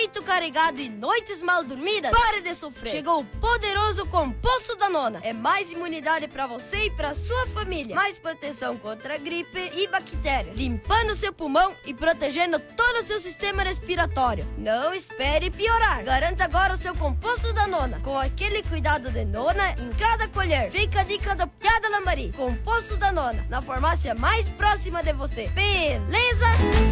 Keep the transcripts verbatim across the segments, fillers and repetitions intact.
peito carregado e noites mal dormidas, pare de sofrer. Chegou o poderoso Composto da Nona. É mais imunidade pra você e pra sua família. Mais proteção contra gripe e bactérias. Limpando seu pulmão e protegendo todo o seu sistema respiratório. Não espere piorar. Garanta agora o seu Composto da Nona. Com aquele cuidado de nona em cada colher. Fica a dica do Piada Lambari. Composto da Nona. Na farmácia mais próxima de você. Beleza?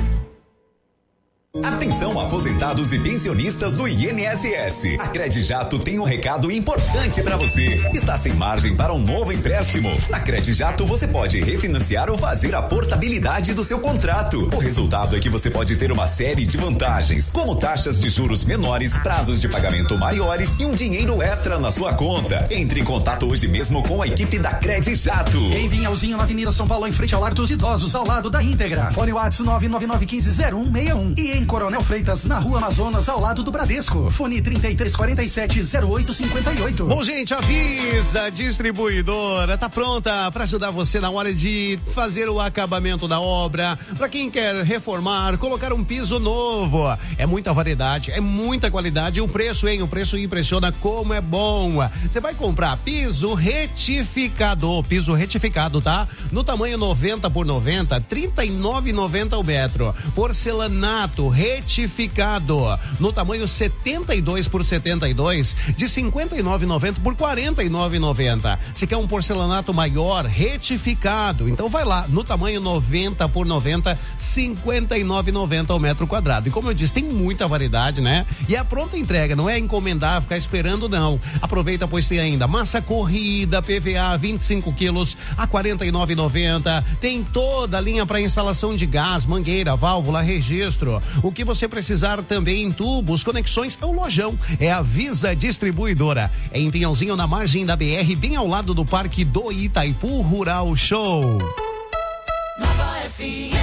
Atenção, aposentados e pensionistas do I N S S. A Credijato tem um recado importante para você. Está sem margem para um novo empréstimo? Na Credijato você pode refinanciar ou fazer a portabilidade do seu contrato. O resultado é que você pode ter uma série de vantagens, como taxas de juros menores, prazos de pagamento maiores e um dinheiro extra na sua conta. Entre em contato hoje mesmo com a equipe da Credijato. Em Vinhalzinho, na Avenida São Paulo, em frente ao Lar dos Idosos, ao lado da Íntegra. Fone WhatsApp nove nove nove um cinco zero um seis um. E em Coronel Freitas, na Rua Amazonas, ao lado do Bradesco. Fone trinta e três quarenta e sete, zero oito cinquenta e oito. Bom, gente, avisa, distribuidora tá pronta para ajudar você na hora de fazer o acabamento da obra. Para quem quer reformar, colocar um piso novo. É muita variedade, é muita qualidade. O preço, hein? O preço impressiona como é bom. Você vai comprar piso retificado, piso retificado, tá? No tamanho noventa por noventa, trinta e nove reais e noventa centavos o metro. Porcelanato retificado no tamanho setenta e dois por setenta e dois, de cinquenta e nove reais e noventa centavos por quarenta e nove reais e noventa centavos. Se quer um porcelanato maior, retificado, então vai lá no tamanho noventa por noventa, cinquenta e nove reais e noventa centavos ao metro quadrado. E como eu disse, tem muita variedade, né? E a pronta entrega, não é encomendar, ficar esperando, não. Aproveita, pois tem ainda massa corrida, P V A vinte e cinco quilos a quarenta e nove reais e noventa centavos. Tem toda a linha para instalação de gás, mangueira, válvula, registro. O que você precisar também em tubos, conexões, é o lojão. É a Visa Distribuidora. É em Pinhãozinho, na margem da B R, bem ao lado do Parque do Itaipu Rural Show. Nova F M.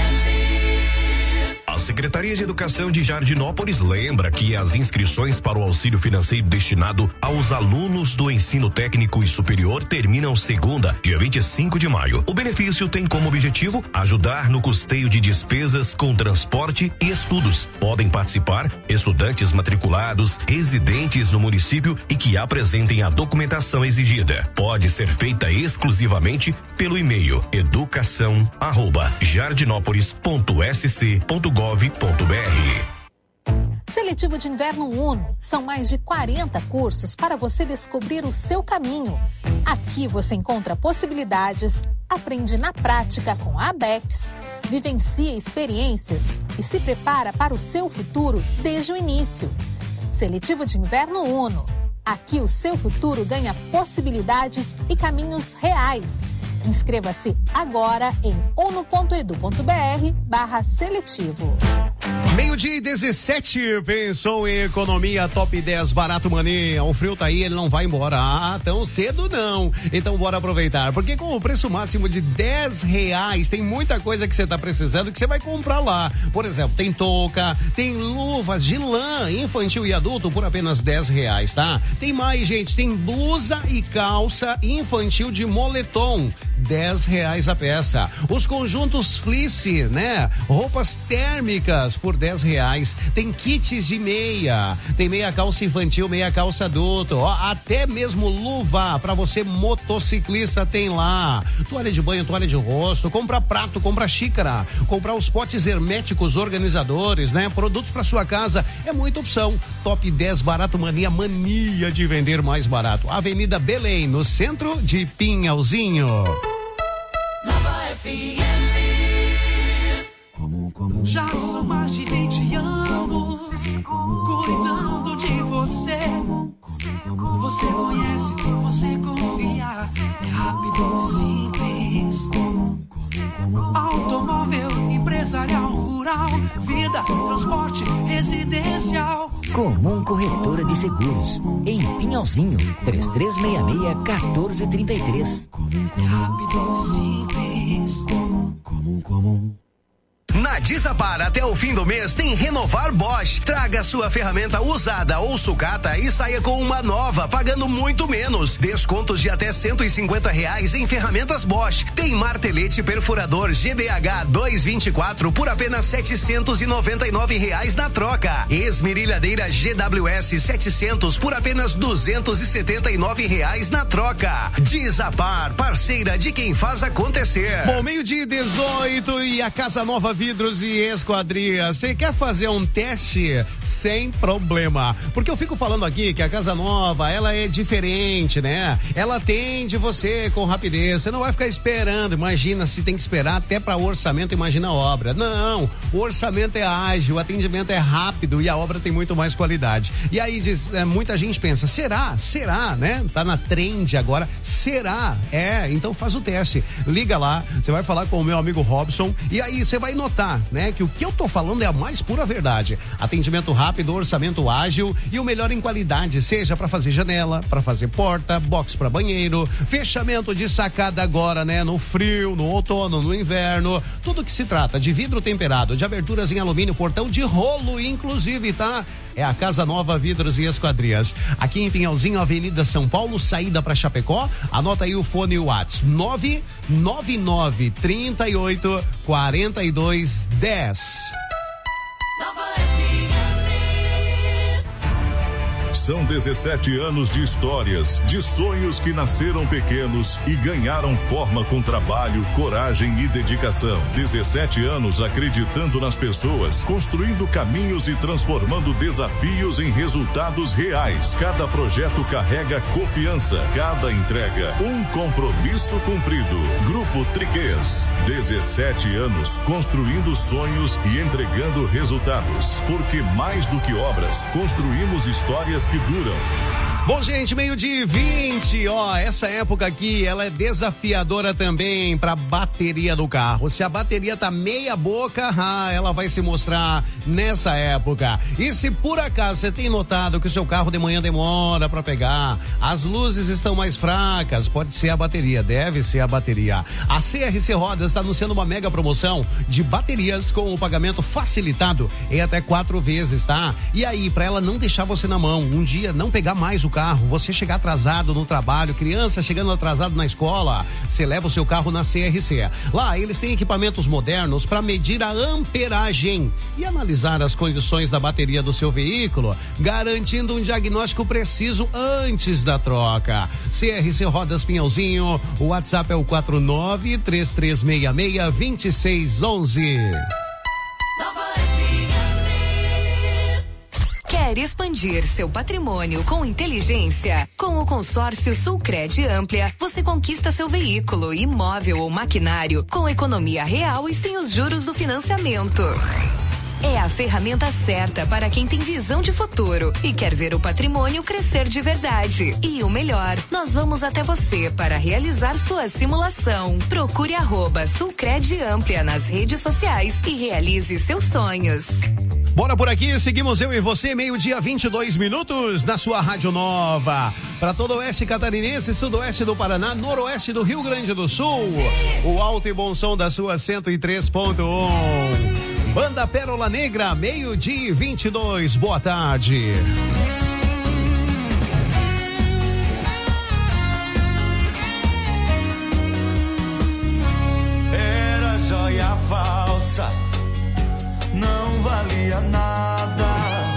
A Secretaria de Educação de Jardinópolis lembra que as inscrições para o auxílio financeiro destinado aos alunos do ensino técnico e superior terminam segunda, dia vinte e cinco de maio. O benefício tem como objetivo ajudar no custeio de despesas com transporte e estudos. Podem participar estudantes matriculados, residentes no município e que apresentem a documentação exigida. Pode ser feita exclusivamente pelo e-mail educação arroba jardinópolis ponto s c ponto gov ponto b r. Seletivo de Inverno Uno. São mais de quarenta cursos para você descobrir o seu caminho. Aqui você encontra possibilidades, aprende na prática com a ABEPS, vivencia experiências e se prepara para o seu futuro desde o início. Seletivo de Inverno Uno. Aqui o seu futuro ganha possibilidades e caminhos reais. Inscreva-se agora em uno ponto edu ponto b r barra seletivo. Meio-dia e dezessete, pensou em economia top dez barato money. O frio tá aí, ele não vai embora ah, tão cedo não. Então bora aproveitar, porque com o preço máximo de dez reais, tem muita coisa que você tá precisando que você vai comprar lá. Por exemplo, tem touca, tem luvas de lã infantil e adulto por apenas dez reais, tá? Tem mais, gente, tem blusa e calça infantil de moletom, dez reais a peça. Os conjuntos fleece, né? Roupas térmicas por dez reais. Tem kits de meia. Tem meia calça infantil, meia calça adulto. Ó, até mesmo luva para você motociclista tem lá. Toalha de banho, toalha de rosto. Compra prato, compra xícara. Comprar os potes herméticos organizadores, né? Produtos para sua casa. É muita opção. Top dez Barato Mania, mania de vender mais barato. Avenida Belém, no centro de Pinhalzinho. Nova F M. Comum, comum. Já são mais de vinte anos cuidando de você. Você conhece, você confia. É rápido e simples. Automóvel, empresarial, rural, vida, transporte, residencial. Comum Corretora de Seguros, em Pinhalzinho, três três seis seis, um quatro três três. É rápido e simples. Comum, comum, comum. Na Desapar, até o fim do mês, tem Renovar Bosch. Traga sua ferramenta usada ou sucata e saia com uma nova, pagando muito menos. Descontos de até cento e cinquenta reais em ferramentas Bosch. Tem martelete perfurador G B H duzentos e vinte e quatro por apenas setecentos e noventa e nove reais na troca. Esmerilhadeira G W S setecentos por apenas duzentos e setenta e nove reais na troca. Desapar, parceira de quem faz acontecer. Bom, meio-dia e dezoito e a Casa Nova Vidros e Esquadrias. Você quer fazer um teste? Sem problema. Porque eu fico falando aqui que a Casa Nova, ela é diferente, né? Ela atende você com rapidez. Você não vai ficar esperando. Imagina se tem que esperar até para orçamento, imagina a obra. Não, o orçamento é ágil, o atendimento é rápido e a obra tem muito mais qualidade. E aí diz, é, muita gente pensa, será? Será, né? Tá na trend agora. Será? É, então faz o teste. Liga lá, você vai falar com o meu amigo Robson e aí você vai notar, né, que o que eu tô falando é a mais pura verdade. Atendimento rápido, orçamento ágil e o melhor em qualidade, seja para fazer janela, para fazer porta, box para banheiro, fechamento de sacada agora, né, no frio, no outono, no inverno, tudo que se trata de vidro temperado, de aberturas em alumínio, portão de rolo, inclusive, tá? É a Casa Nova Vidros e Esquadrias. Aqui em Pinhalzinho, Avenida São Paulo, saída para Chapecó. Anota aí o fone e o WhatsApp: nove nove nove, trinta e oito, quarenta e dois, dez. São dezessete anos de histórias, de sonhos que nasceram pequenos e ganharam forma com trabalho, coragem e dedicação. dezessete anos acreditando nas pessoas, construindo caminhos e transformando desafios em resultados reais. Cada projeto carrega confiança, cada entrega um compromisso cumprido. Grupo Triquês, dezessete anos construindo sonhos e entregando resultados. Porque mais do que obras, construímos histórias que duram. Bom, gente, meio-dia e vinte, ó, essa época aqui, ela é desafiadora também pra bateria do carro. Se a bateria tá meia boca, ah, ela vai se mostrar nessa época. E se por acaso você tem notado que o seu carro de manhã demora pra pegar, as luzes estão mais fracas, pode ser a bateria, deve ser a bateria. A C R C Rodas está anunciando uma mega promoção de baterias com o pagamento facilitado em até quatro vezes, tá? E aí, pra ela não deixar você na mão, um dia não pegar mais o carro, você chegar atrasado no trabalho, criança chegando atrasado na escola, você leva o seu carro na C R C. Lá eles têm equipamentos modernos para medir a amperagem e analisar as condições da bateria do seu veículo, garantindo um diagnóstico preciso antes da troca. C R C Rodas Pinhalzinho, o WhatsApp é o quatro nove, três três seis seis, dois seis um um. Quer expandir seu patrimônio com inteligência? Com o consórcio Sulcred Amplia, você conquista seu veículo, imóvel ou maquinário com economia real e sem os juros do financiamento. É a ferramenta certa para quem tem visão de futuro e quer ver o patrimônio crescer de verdade. E o melhor, nós vamos até você para realizar sua simulação. Procure arroba Sulcred Amplia nas redes sociais e realize seus sonhos. Bora por aqui, seguimos eu e você, meio-dia, vinte e dois minutos, na sua Rádio Nova. Para todo o oeste catarinense, sudoeste do Paraná, noroeste do Rio Grande do Sul. O alto e bom som da sua cento e três ponto um. Banda Pérola Negra, meio-dia, vinte e dois. Boa tarde. Era joia falsa, não valia nada.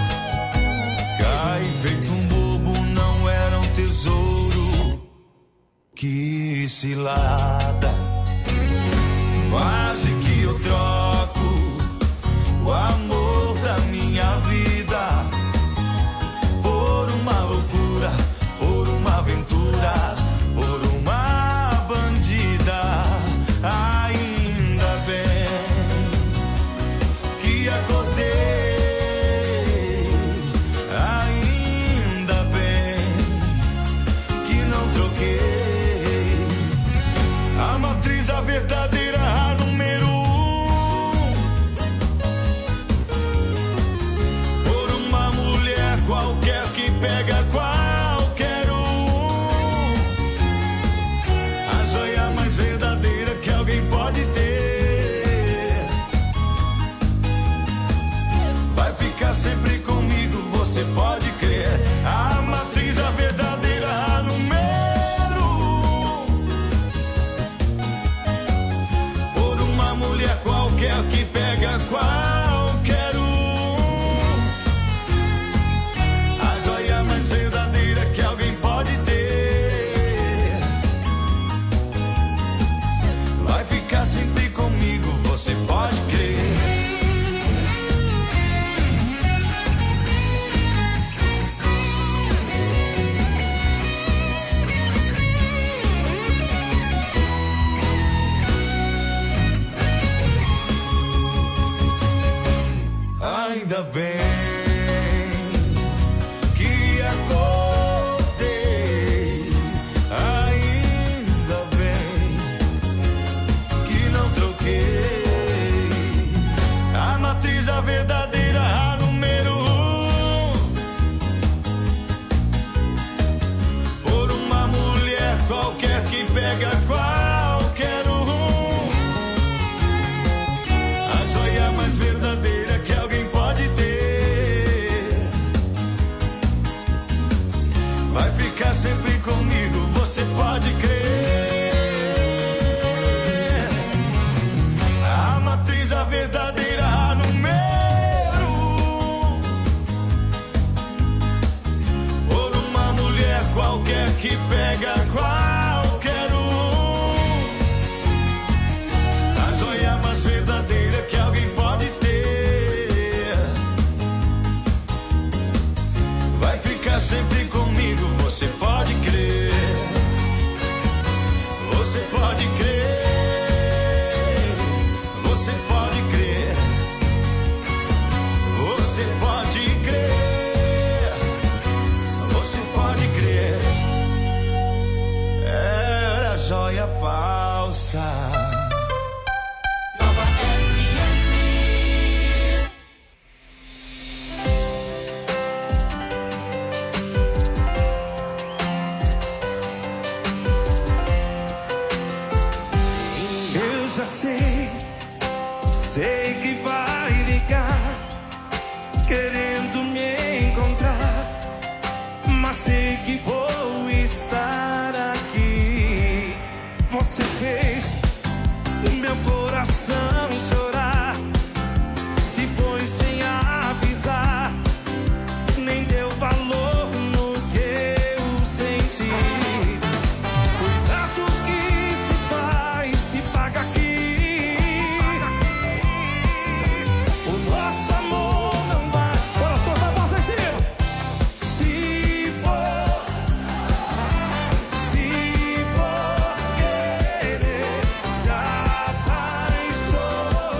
Cai feito um bobo, não era um tesouro. Que cilada. Quase que eu troco o amor da minha vida por uma loucura, por uma aventura, por uma bandida. Ainda bem que acordei, ainda bem que não troquei a você pode crer. A matriz, a verdadeira número. Por uma mulher qualquer que pega qualquer um. A joia mais verdadeira que alguém pode ter. Vai ficar sempre comigo, você pode crer. Ainda bem que acordei, ainda bem que não troquei a matriz, a verdadeira, a número um, por uma mulher qualquer que pega qualquer um. A joia mais verdadeira que alguém pode ter. Vai ficar sempre comigo, você pode crer. A matriz, a verdadeira, a número um, por uma mulher qualquer que pega qualquer um. A joia mais verdadeira que alguém pode ter. Vai ficar sempre comigo, você pode crer. Você pode crer. Você pode crer. Você pode crer. Você pode crer. Era joia falsa. Nova F M. Eu já sei, sei que vai ligar, querendo me encontrar, mas sei que vou estar aqui. Você fez o meu coração chorar, se foi sem avisar, nem deu valor no que eu senti. Cuidado que se faz, se paga aqui. O nosso amor não vai. Coração da voz em cima. Se for, se for querer se apaixonar.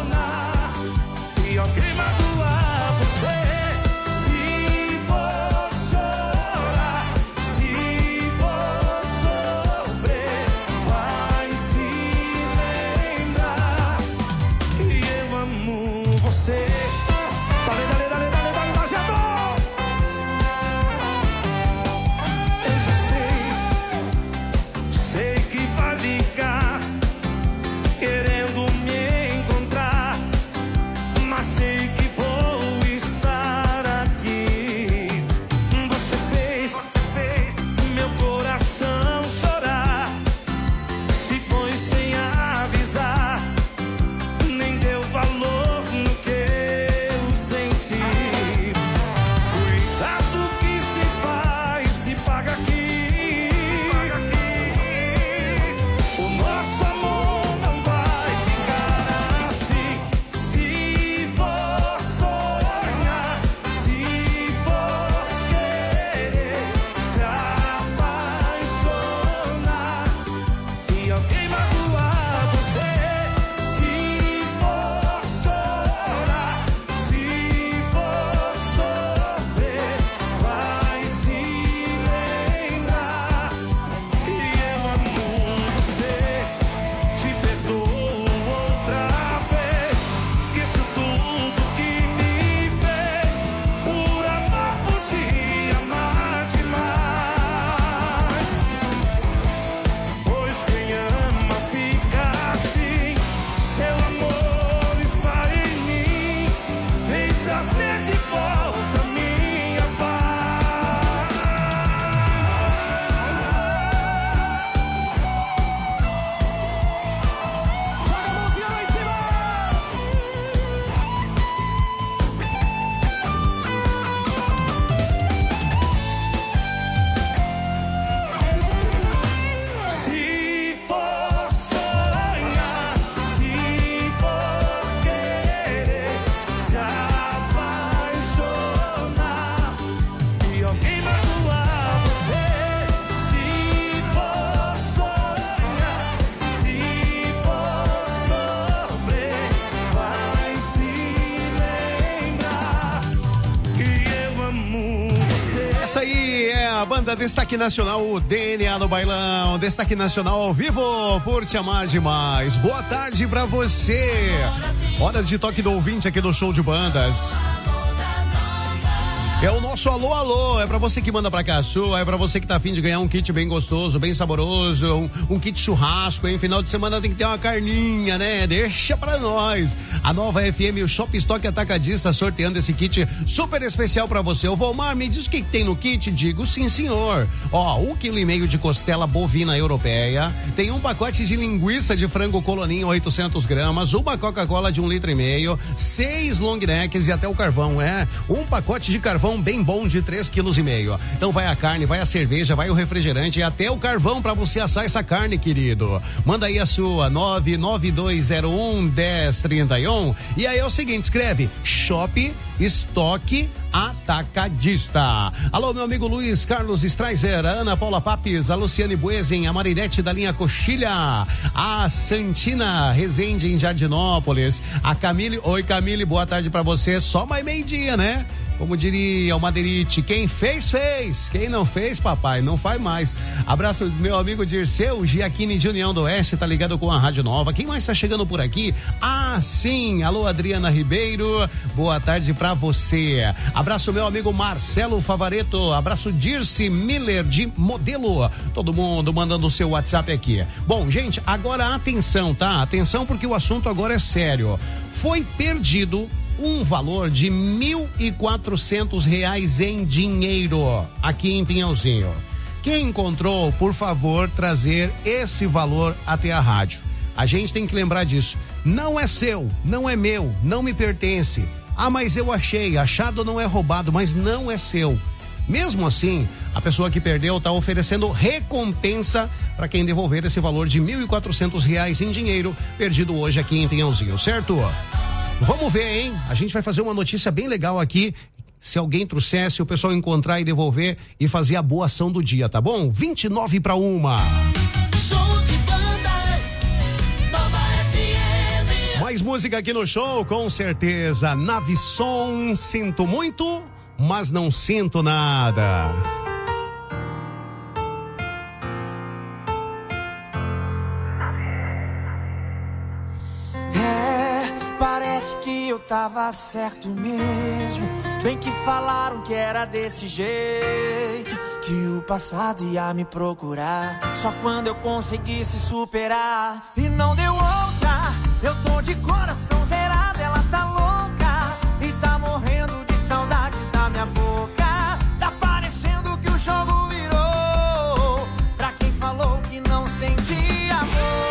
Essa aí é a banda Destaque Nacional, o D N A do Bailão. Destaque Nacional ao vivo, por te amar demais. Boa tarde pra você. Hora de toque do ouvinte aqui do Show de Bandas. É o nosso alô, alô, é pra você que manda pra cá, sua, é pra você que tá afim de ganhar um kit bem gostoso, bem saboroso, um, um kit churrasco, hein? Final de semana tem que ter uma carninha, né? Deixa pra nós. A Nova F M, o Shop Stock Atacadista, sorteando esse kit super especial pra você. O Volmar, me diz o que, que tem no kit? Digo, sim, senhor. Ó, um quilo e meio de costela bovina europeia, tem um pacote de linguiça de frango coloninho, oitocentos gramas, uma Coca-Cola de um litro e meio, seis long necks e até o carvão, é? Um pacote de carvão bem bom de três quilos e meio. Então vai a carne, vai a cerveja, vai o refrigerante e até o carvão pra você assar essa carne, querido. Manda aí a sua nove nove dois zero um, um zero três um e aí é o seguinte, escreve Shop Stock Atacadista. Alô, meu amigo Luiz Carlos Straiser, a Ana Paula Papes, a Luciane Buezen, a Marinete da linha Coxilha, a Santina Rezende em Jardinópolis, a Camille, oi Camille, boa tarde pra você, só mais meio dia, né? Como diria o Maderite, quem fez, fez. Quem não fez, papai, não faz mais. Abraço do meu amigo Dirceu Giacchini de União do Oeste, tá ligado com a Rádio Nova. Quem mais tá chegando por aqui? Ah, sim, alô Adriana Ribeiro, boa tarde pra você. Abraço meu amigo Marcelo Favareto, abraço Dirce Miller de Modelo. Todo mundo mandando o seu WhatsApp aqui. Bom, gente, agora atenção, tá? Atenção porque o assunto agora é sério. Foi perdido um valor de mil e quatrocentos reais em dinheiro aqui em Pinhalzinho. Quem encontrou, por favor, trazer esse valor até a rádio. A gente tem que lembrar disso. Não é seu, não é meu, não me pertence. Ah, mas eu achei. Achado não é roubado, mas não é seu. Mesmo assim, a pessoa que perdeu está oferecendo recompensa para quem devolver esse valor de mil e quatrocentos reais em dinheiro perdido hoje aqui em Pinhalzinho, certo? Vamos ver, hein? A gente vai fazer uma notícia bem legal aqui. Se alguém trouxesse, o pessoal encontrar e devolver e fazer a boa ação do dia, tá bom? vinte e nove para uma. Show de Bandas, Nova F M. Mais música aqui no show, com certeza. Nave Som, sinto muito, mas não sinto nada. Parece que eu tava certo mesmo. Bem que falaram que era desse jeito, que o passado ia me procurar só quando eu conseguisse superar. E não deu outra, eu tô de coração zerado. Ela tá louca e tá morrendo de saudade da minha boca. Tá parecendo que o jogo virou pra quem falou que não sentia amor.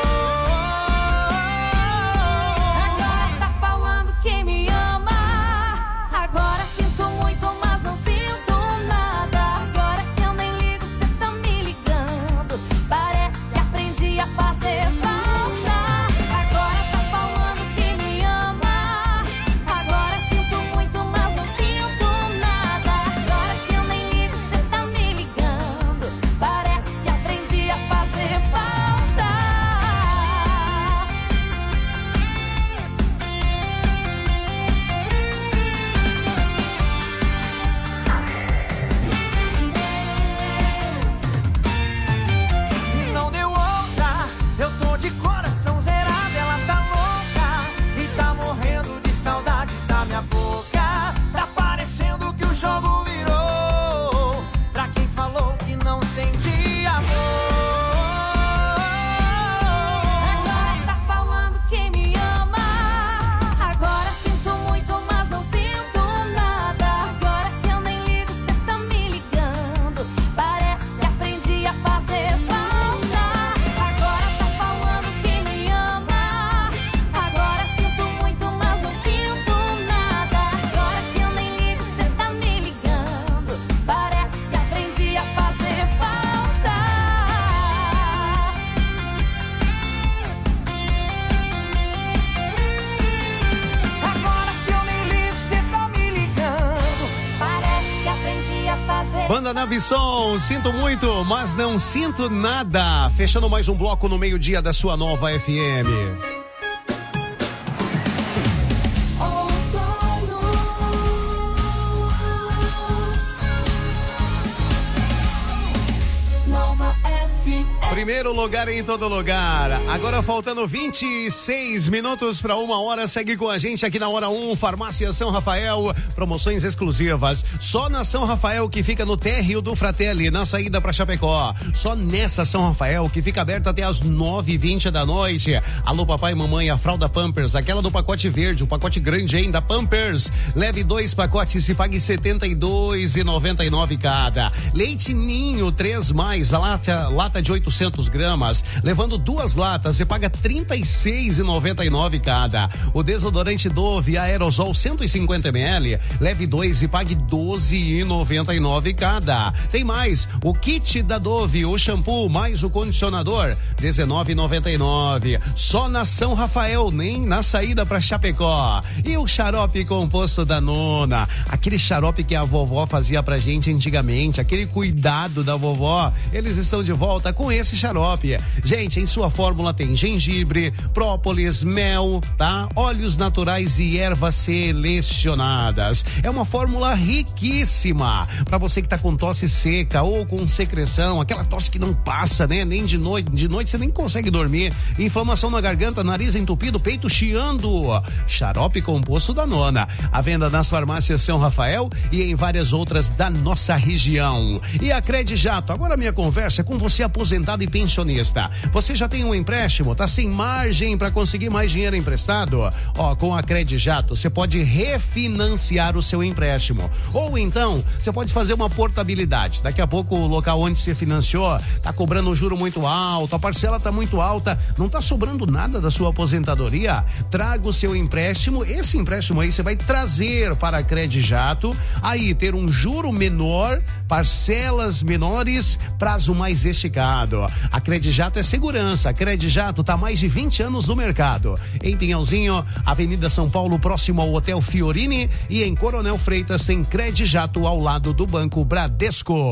Banda Nave Som, sinto muito, mas não sinto nada. Fechando mais um bloco no meio-dia da sua Nova F M. Primeiro lugar em todo lugar. Agora faltando vinte e seis minutos para uma hora. Segue com a gente aqui na Hora um, Farmácia São Rafael. Promoções exclusivas. Só na São Rafael, que fica no térreo do Fratelli, na saída para Chapecó. Só nessa São Rafael, que fica aberta até as nove e vinte da noite. Alô, papai e mamãe, a fralda Pampers, aquela do pacote verde, o pacote grande ainda, Pampers. Leve dois pacotes e pague setenta e dois reais e noventa e nove cada. Leite Ninho três mais, a lata, lata de oitocentos gramas, levando duas latas, você paga trinta e seis reais e noventa e nove cada. O desodorante Dove Aerosol cento e cinquenta mililitros, leve dois e pague doze reais e noventa e nove cada. Tem mais, o kit da Dove, o shampoo mais o condicionador, dezenove reais e noventa e nove. Só na São Rafael, nem na saída para Chapecó. E o xarope composto da Nona, aquele xarope que a vovó fazia pra gente antigamente, aquele cuidado da vovó, eles estão de volta com esse xarope. Gente, em sua fórmula tem gengibre, própolis, mel, tá? Óleos naturais e ervas selecionadas. É uma fórmula riquíssima para você que tá com tosse seca ou com secreção, aquela tosse que não passa, né? Nem de noite, de noite você nem consegue dormir. Inflamação na garganta, nariz entupido, peito chiando. Xarope composto da Nona. A venda nas farmácias São Rafael e em várias outras da nossa região. E a Credijato, agora minha conversa é com você aposentado e pensionista. Você já tem um empréstimo, tá sem margem para conseguir mais dinheiro emprestado? Ó, com a Credijato você pode refinanciar o seu empréstimo. Ou então, você pode fazer uma portabilidade. Daqui a pouco o local onde você financiou tá cobrando um juro muito alto, a parcela tá muito alta, não tá sobrando nada da sua aposentadoria? Traga o seu empréstimo, esse empréstimo aí você vai trazer para a Credijato, aí ter um juro menor, parcelas menores, prazo mais esticado. A Credijato é segurança. A Credijato tá há mais de vinte anos no mercado. Em Pinhalzinho, Avenida São Paulo, próximo ao Hotel Fiorini, e em Coronel Freitas tem Credijato ao lado do Banco Bradesco.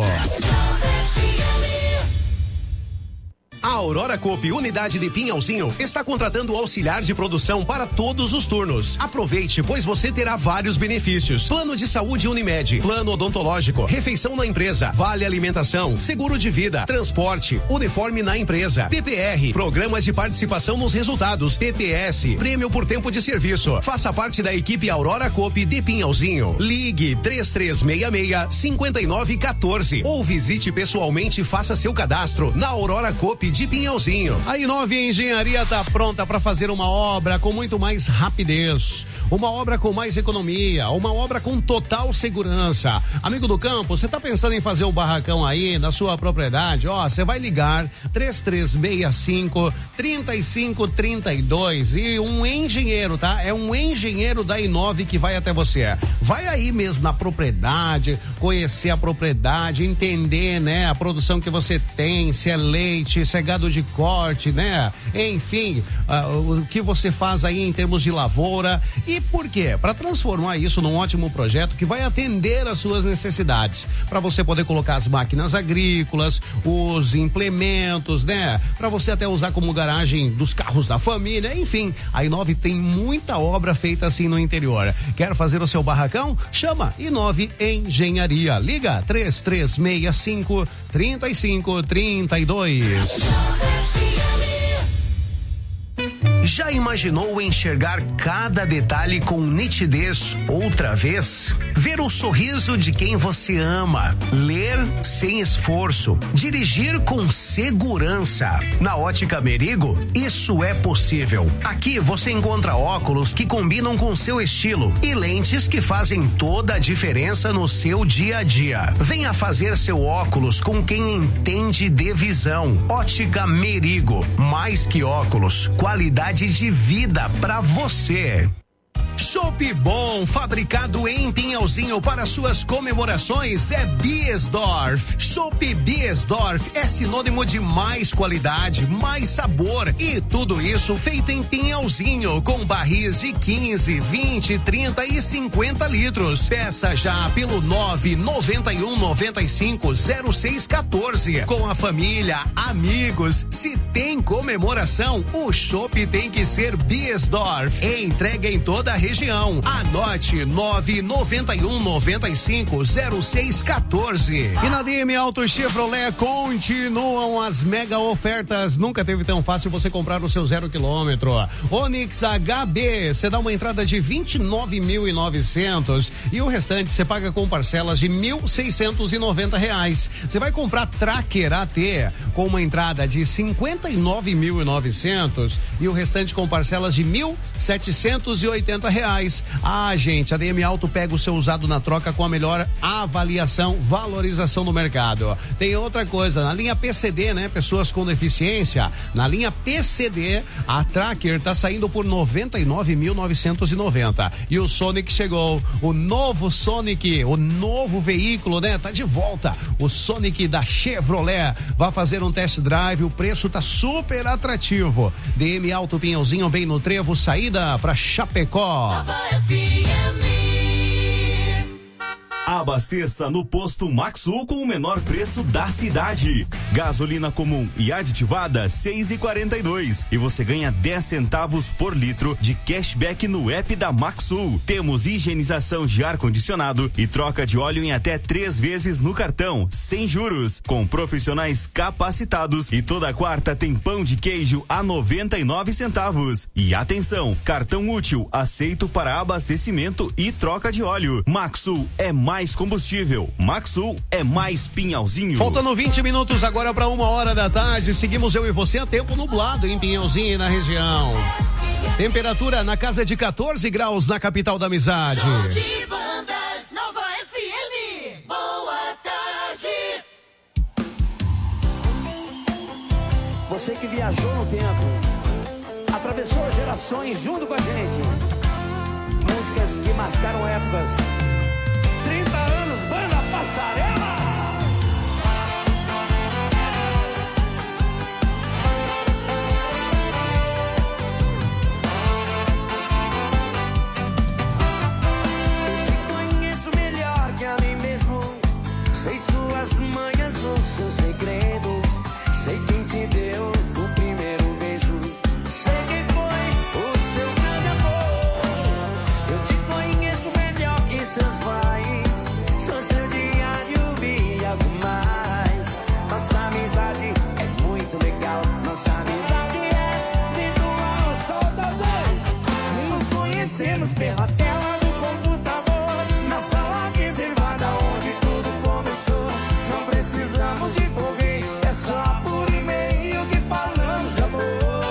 A Aurora Coop, unidade de Pinhalzinho, está contratando auxiliar de produção para todos os turnos. Aproveite, pois você terá vários benefícios: plano de saúde Unimed, plano odontológico, refeição na empresa, vale alimentação, seguro de vida, transporte, uniforme na empresa, P P R, programa de participação nos resultados, T T S, prêmio por tempo de serviço. Faça parte da equipe Aurora Coop de Pinhalzinho. Ligue três três seis seis, cinco nove um quatro ou visite pessoalmente e faça seu cadastro na Aurora Coop de Pinhalzinho. A Inove Engenharia tá pronta para fazer uma obra com muito mais rapidez, uma obra com mais economia, uma obra com total segurança. Amigo do campo, você tá pensando em fazer um barracão aí na sua propriedade? Ó, você vai ligar três três seis cinco, três cinco três dois e um engenheiro, tá? É um engenheiro da Inove que vai até você. Vai aí mesmo na propriedade, conhecer a propriedade, entender, né, a produção que você tem, se é leite, se é gado de corte, né? Enfim, uh, o que você faz aí em termos de lavoura. E por quê? Para transformar isso num ótimo projeto que vai atender às suas necessidades. Para você poder colocar as máquinas agrícolas, os implementos, né? Para você até usar como garagem dos carros da família. Enfim, a Inove tem muita obra feita assim no interior. Quer fazer o seu barracão? Chama Inove Engenharia. Liga três três seis cinco, três cinco três dois. Já imaginou enxergar cada detalhe com nitidez outra vez? Ver o sorriso de quem você ama, ler sem esforço, dirigir com segurança. Na Ótica Merigo, isso é possível. Aqui você encontra óculos que combinam com seu estilo e lentes que fazem toda a diferença no seu dia a dia. Venha fazer seu óculos com quem entende de visão. Ótica Merigo, mais que óculos, qualidade de vida pra você. Chopp Bom, fabricado em Pinhalzinho para suas comemorações, é Biesdorf. Chopp Biesdorf é sinônimo de mais qualidade, mais sabor e tudo isso feito em Pinhalzinho, com barris de quinze, vinte, trinta e cinquenta litros. Peça já pelo nove nove um nove cinco zero seis um quatro. Com a família, amigos, se tem comemoração, o chopp tem que ser Biesdorf. Entrega em toda a região. Anote nove nove um nove cinco zero seis um quatro. E na D M Auto Chevrolet continuam as mega ofertas. Nunca teve tão fácil você comprar o seu zero quilômetro. Onix H B, você dá uma entrada de vinte e nove mil e novecentos e o restante você paga com parcelas de mil seiscentos e noventa reais. Você vai comprar Tracker A T com uma entrada de cinquenta e nove mil e novecentos e o restante com parcelas de mil setecentos e oitenta reais. Ah, gente, a D M Auto pega o seu usado na troca com a melhor avaliação, valorização do mercado. Tem outra coisa, na linha P C D, né? Pessoas com deficiência, na linha P C D, a Tracker tá saindo por noventa e nove mil novecentos e noventa. E o Sonic chegou, o novo Sonic, o novo veículo, né? Tá de volta, o Sonic da Chevrolet. Vai fazer um test drive, o preço tá super atrativo. D M Auto Pinhãozinho, bem no Trevo, saída pra Chapecó. Abasteça no posto Maxul com o menor preço da cidade. Gasolina comum e aditivada seis e quarenta e dois e você ganha dez centavos por litro de cashback no app da Maxul. Temos higienização de ar condicionado e troca de óleo em até três vezes no cartão, sem juros, com profissionais capacitados. E toda quarta tem pão de queijo a noventa e nove centavos. E atenção, cartão útil aceito para abastecimento e troca de óleo. Maxul é mais mais combustível. Maxul é mais Pinhalzinho. Faltando vinte minutos agora para uma hora da tarde. Seguimos eu e você a tempo nublado em Pinhalzinho e na região. Temperatura na casa de quatorze graus na capital da amizade. Show de bandas, Nova F M. Boa tarde. Você que viajou no tempo, atravessou gerações junto com a gente. Músicas que marcaram épocas. trinta anos, banda Passarela. Eu te conheço melhor que a mim mesmo. Sei suas manhas ou seus segredos. Sei quem te deu o primeiro beijo. Sei quem foi o seu grande amor. Eu te conheço melhor que seus pais. Sou seu diário e algo mais. Nossa amizade é muito legal. Nossa amizade é virtual, saudável. Nos conhecemos pela tela do computador, na sala reservada onde tudo começou. Não precisamos de correio, é só por e-mail que falamos de amor.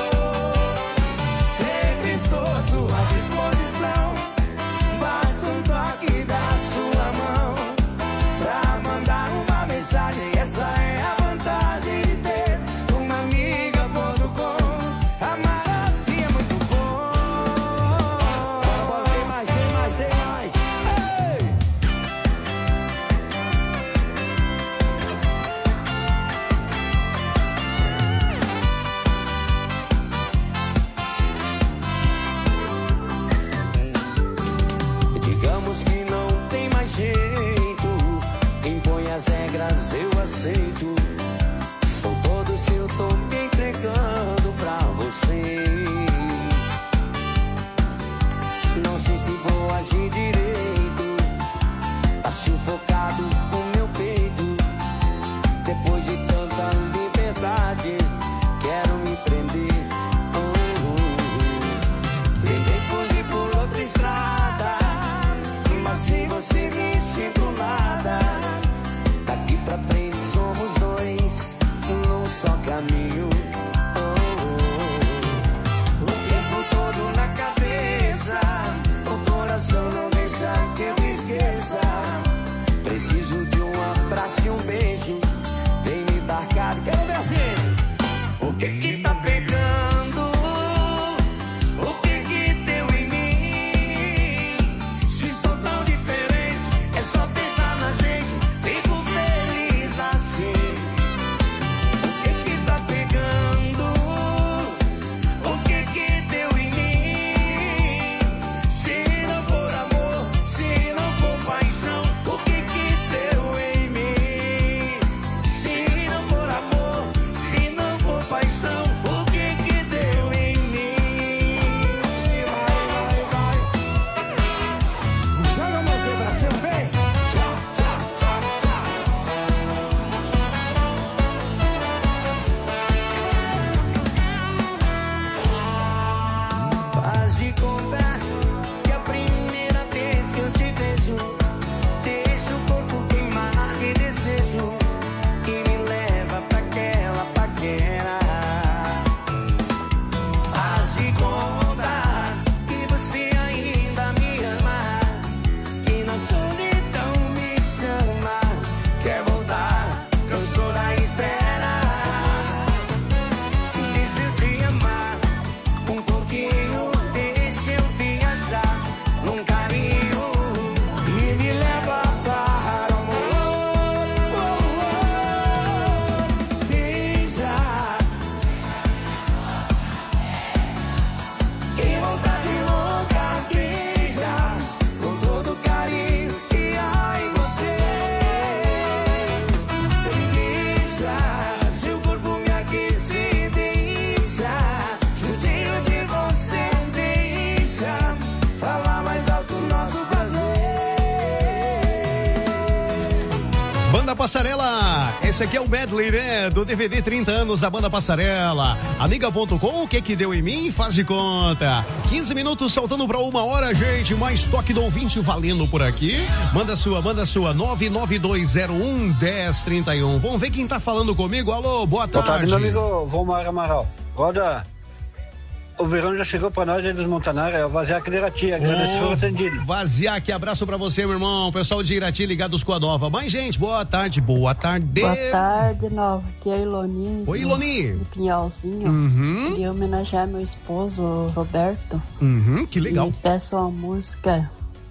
Sempre estou à sua disposição. Basta um toque da sua mão pra mandar uma mensagem. Essa é a vantagem de ter uma amiga ponto com. Amar assim é muito bom. Bora, bora, tem mais, tem mais, tem mais. Ei! Digamos que não tem mais jeito. Impõe as regras, eu aceito. Sou todo seu, tô me entregando pra você. Não sei se vou agir direito. Tá sufocado o meu peito. Depois de tanta liberdade, quero me prender. Oh, oh, oh. Tentei fugir por outra estrada, mas sem você me sinto nada. Daqui pra frente somos dois, num só caminho. Oh, oh, oh. O tempo todo na cabeça, o coração não deixa que eu esqueça. Preciso de um abraço e um beijo. Vem me dar caro, quero ver assim. O que que tá pegando? O que que deu em mim? Se estou tão diferente, é só pensar na gente. Fico feliz assim. O que que tá pegando? O que que deu em mim? Se não for amor, se não for paixão, o que que deu em mim? Se não for amor, se não for paixão. Passarela. Esse aqui é o medley, né? Do D V D trinta anos da Banda Passarela. Amiga ponto com, o que que deu em mim? Faz de conta. quinze minutos saltando pra uma hora, gente. Mais toque do ouvinte valendo por aqui. Manda sua, manda sua. nove nove dois zero um, um zero três um. Vamos ver quem tá falando comigo. Alô, boa tarde. Boa tarde, meu amigo Vomar Amaral. Roda. O verão já chegou pra nós aí dos Montanari, é o Vaziac de Irati, agradeço por atendido. Vaziac, abraço pra você, meu irmão. Pessoal de Irati ligados com a Nova. Mas, gente, boa tarde, boa tarde. Boa tarde, Nova. Aqui é a Iloni. Oi, Iloni. De Pinhalzinho. Uhum. Queria homenagear meu esposo, Roberto. Uhum, que legal. E peço uma música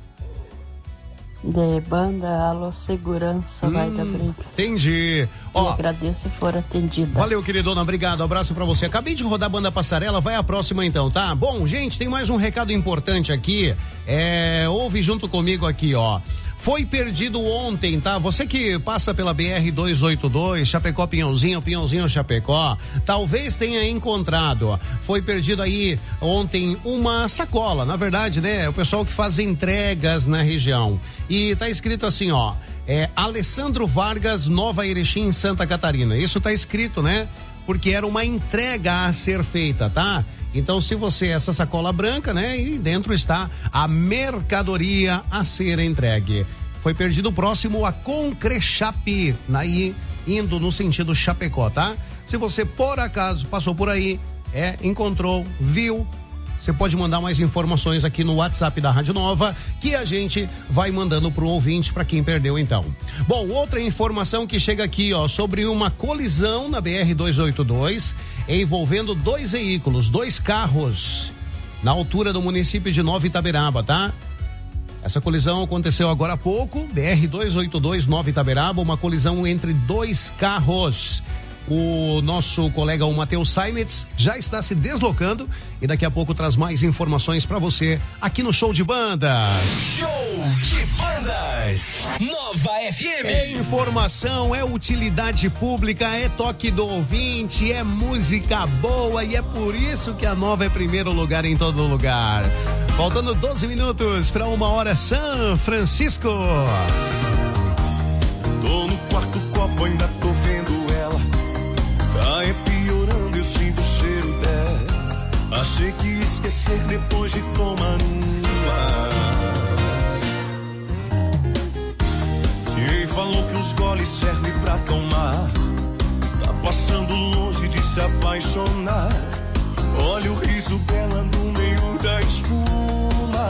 de banda Alô Segurança, hum, vai da briga. Entendi. Ó, agradeço se for atendida. Valeu, queridona, obrigado, abraço pra você. Acabei de rodar a Banda Passarela, vai a próxima então, tá? Bom, gente, tem mais um recado importante aqui, é, ouve junto comigo aqui, ó. Foi perdido ontem, tá? Você que passa pela B R duzentos e oitenta e dois, Chapecó Pinhãozinho, Pinhãozinho Chapecó, talvez tenha encontrado. Foi perdido aí ontem uma sacola, na verdade, né? O pessoal que faz entregas na região. E tá escrito assim, ó, é Alessandro Vargas, Nova Erechim, Santa Catarina. Isso tá escrito, né? Porque era uma entrega a ser feita, tá? Então, se você, essa sacola branca, né? E dentro está a mercadoria a ser entregue. Foi perdido próximo a Concrechap, aí indo no sentido Chapecó, tá? Se você, por acaso, passou por aí, é, encontrou, viu, você pode mandar mais informações aqui no WhatsApp da Rádio Nova, que a gente vai mandando pro ouvinte, para quem perdeu então. Bom, outra informação que chega aqui, ó, sobre uma colisão na B R duzentos e oitenta e dois, envolvendo dois veículos, dois carros, na altura do município de Nova Itaberaba, tá? Essa colisão aconteceu agora há pouco, B R duzentos e oitenta e dois, Nova Itaberaba, uma colisão entre dois carros. O nosso colega, o Matheus Saimetz, já está se deslocando e daqui a pouco traz mais informações para você aqui no Show de Bandas. Show de Bandas, Nova F M. É informação, é utilidade pública, é toque do ouvinte, é música boa e é por isso que a Nova é primeiro lugar em todo lugar. Faltando doze minutos para uma hora, São Francisco. Tô no quarto copo, ainda tô vendo ela. Tá é piorando, eu sinto o cheiro dela. Achei que ia esquecer depois de tomar umas. Quem falou que os goles servem pra acalmar? Tá passando longe de se apaixonar. Olha o riso dela no meio da espuma.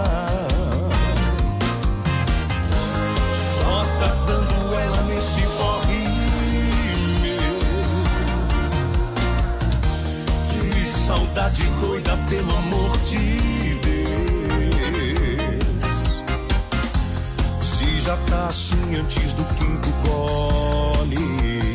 Só tá dando ela nesse porre. Saudade doida, pelo amor de Deus. Se já tá assim antes do quinto gole,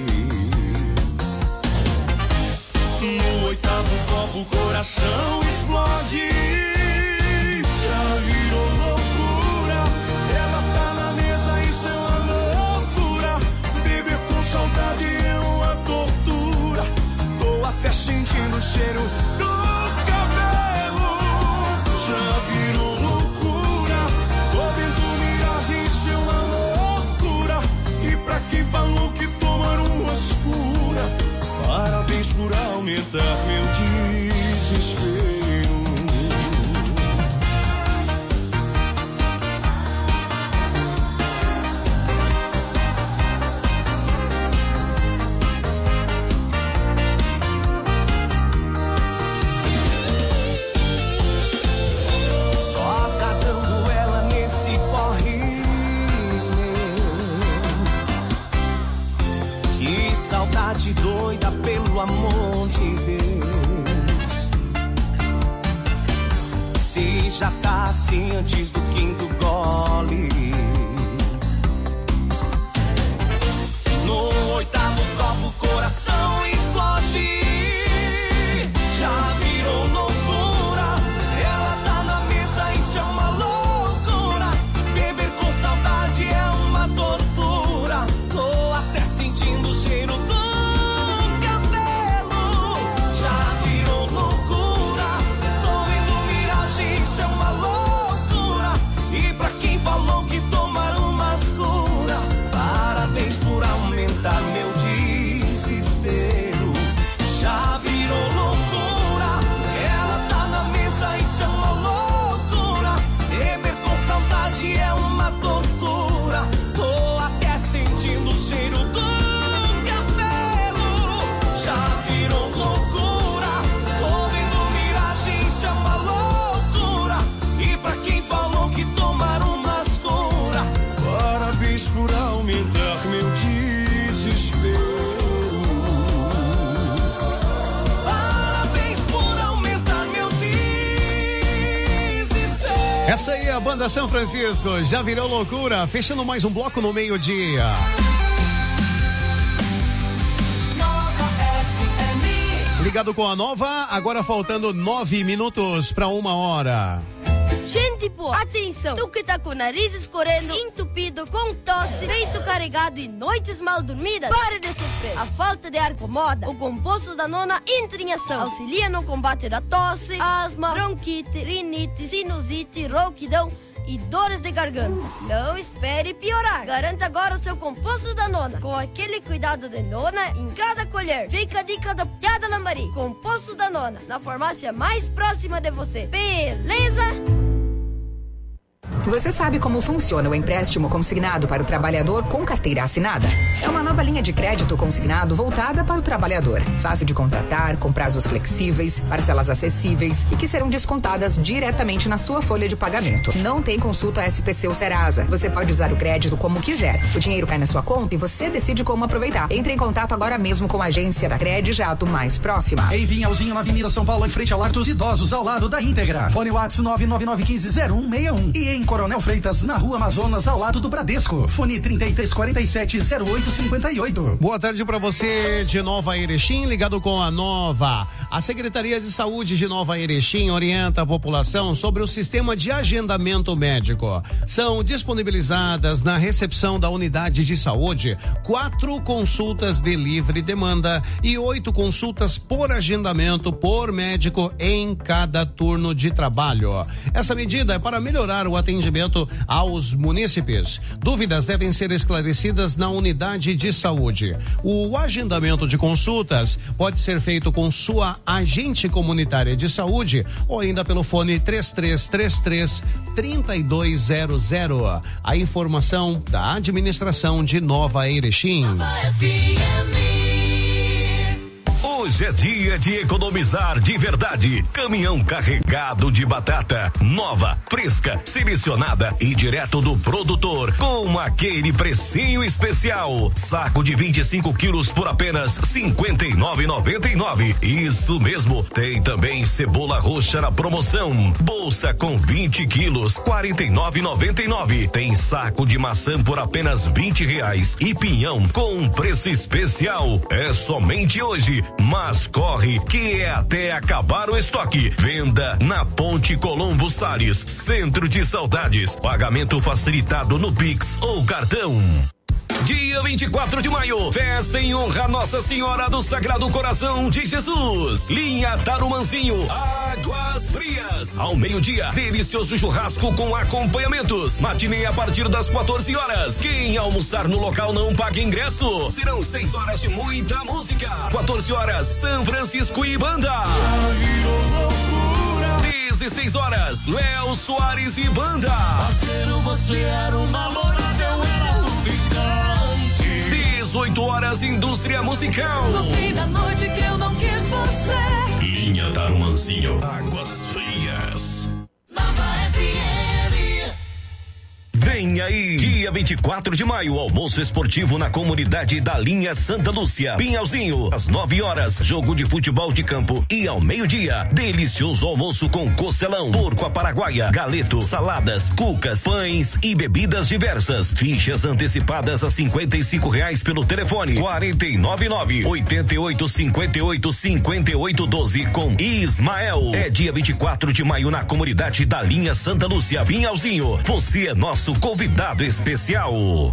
no oitavo copo o coração explode. Já virou loucura. Ela tá na mesa, isso é uma loucura. Beber com saudade é uma tortura. Tô até sentindo o cheiro do cabelo. Já virou loucura. Tô vendo miragem, isso é uma loucura. E pra quem falou que tomaram umas cura, parabéns por aumentar meu desespero. Doida, pelo amor de Deus. Se já tá assim antes do quinto gole, no oitavo copo o coração explode. Já virou loucura. Ela tá na mesa, isso é uma loucura. Beber com saudade é uma tortura. Tô até sentindo o cheiro do falou que tomar Essa aí é a banda São Francisco, já virou loucura, fechando mais um bloco no meio-dia. Ligado com a Nova, agora faltando nove minutos para uma hora. Gente boa, atenção, tu que tá com o nariz escorrendo, entupido, com tosse, peito carregado e noites mal dormidas, para de sofrer. A falta de ar incomoda, o composto da nona entra em ação. Auxilia no combate da tosse, asma, bronquite, rinite, sinusite, rouquidão e dores de garganta. Não espere piorar. Garanta agora o seu composto da nona, com aquele cuidado de nona em cada colher. Fica a dica da Piada Lambari. Composto da nona, na farmácia mais próxima de você. Beleza? Você sabe como funciona o empréstimo consignado para o trabalhador com carteira assinada? É uma nova linha de crédito consignado voltada para o trabalhador. Fácil de contratar, com prazos flexíveis, parcelas acessíveis e que serão descontadas diretamente na sua folha de pagamento. Não tem consulta S P C ou Serasa. Você pode usar o crédito como quiser. O dinheiro cai na sua conta e você decide como aproveitar. Entre em contato agora mesmo com a agência da Credi Jato mais próxima. Em Pinhalzinho, na Avenida São Paulo, em frente ao Lar dos Idosos, ao lado da Íntegra. Fone WhatsApp nove nove nove um cinco zero um seis um. E em Coronel Freitas, na Rua Amazonas, ao lado do Bradesco. Fone trinta e três quarenta e sete, zero oito cinquenta e oito. Boa tarde para você de Nova Erechim, ligado com a Nova. A Secretaria de Saúde de Nova Erechim orienta a população sobre o sistema de agendamento médico. São disponibilizadas na recepção da unidade de saúde quatro consultas de livre demanda e oito consultas por agendamento por médico em cada turno de trabalho. Essa medida é para melhorar o atendimento aos munícipes. Dúvidas devem ser esclarecidas na unidade de saúde. O agendamento de consultas pode ser feito com sua agente comunitária de saúde ou ainda pelo fone três três três três, três dois zero zero. A informação da administração de Nova Erechim. Hoje é dia de economizar de verdade. Caminhão carregado de batata, nova, fresca, selecionada e direto do produtor, com aquele precinho especial. Saco de vinte e cinco quilos por apenas cinquenta e nove reais e noventa e nove centavos. Isso mesmo, tem também cebola roxa na promoção. Bolsa com vinte quilos, quarenta e nove reais e noventa e nove centavos. Tem saco de maçã por apenas vinte reais e pinhão com um preço especial. É somente hoje. Mas corre que é até acabar o estoque. Venda na Ponte Colombo Salles, Centro de Saudades. Pagamento facilitado no Pix ou cartão. Dia vinte e quatro de maio, festa em honra a Nossa Senhora do Sagrado Coração de Jesus. Linha Tarumanzinho, Águas Frias. Ao meio-dia, delicioso churrasco com acompanhamentos. Matinê a partir das quatorze horas. Quem almoçar no local não paga ingresso. Serão seis horas de muita música. quatorze horas, São Francisco e Banda. dezesseis horas, Léo Soares e Banda. Parceiro, você era um namorado, eu era um dezoito horas, Indústria Musical. No fim da noite que eu não quis você. Linha Tarumanzinho, Águas Frias. Nova F M. Vem aí, dia vinte e quatro de maio, almoço esportivo na comunidade da linha Santa Lúcia, Pinhalzinho, às nove horas, jogo de futebol de campo e ao meio-dia, delicioso almoço com costelão, porco à paraguaia, galeto, saladas, cucas, pães e bebidas diversas. Fichas antecipadas a cinquenta e cinco reais pelo telefone quarenta e nove nove, oitenta e oito, cinquenta e oito, cinquenta e oito doze com Ismael. É dia vinte e quatro de maio na comunidade da linha Santa Lúcia, Pinhalzinho. Você é nosso convidado especial.